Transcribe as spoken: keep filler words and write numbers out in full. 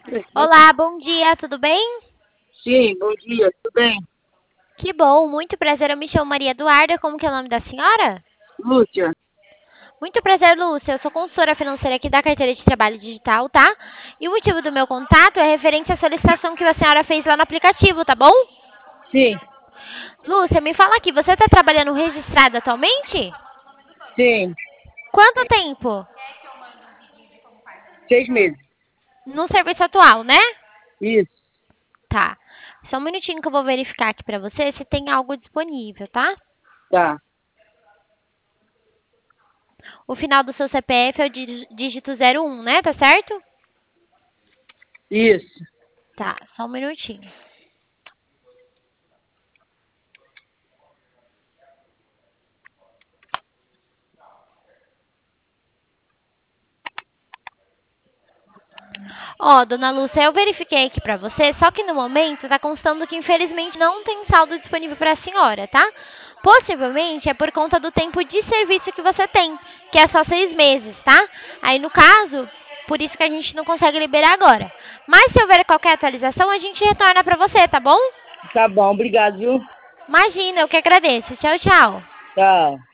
Olá, bom dia, tudo bem? Sim, bom dia, tudo bem? Que bom, muito prazer, eu me chamo Maria Eduarda, como que é o nome da senhora? Lúcia, Muito prazer, Lúcia, eu sou consultora financeira aqui da carteira de trabalho digital, tá? E o motivo do meu contato é referente à solicitação que a senhora fez lá no aplicativo, tá bom? sim, Lúcia, me fala aqui, você está trabalhando registrada atualmente? sim, Quanto tempo? seis meses. No serviço atual, né? Isso, Tá. Só um minutinho que eu vou verificar aqui pra você se tem algo disponível, tá? tá, O final do seu C P F é o dí- dígito zero um, né? Tá certo? isso. Tá, só um minutinho. Ó, dona Lúcia, eu verifiquei aqui pra você, só que no momento tá constando que infelizmente não tem saldo disponível pra senhora, tá? Possivelmente é por conta do tempo de serviço que você tem, que é só seis meses, tá? Aí no caso, por isso que a gente não consegue liberar agora. Mas se houver qualquer atualização, a gente retorna pra você, tá bom? Tá bom, obrigado, viu? Imagina, eu que agradeço. Tchau, tchau. Tá.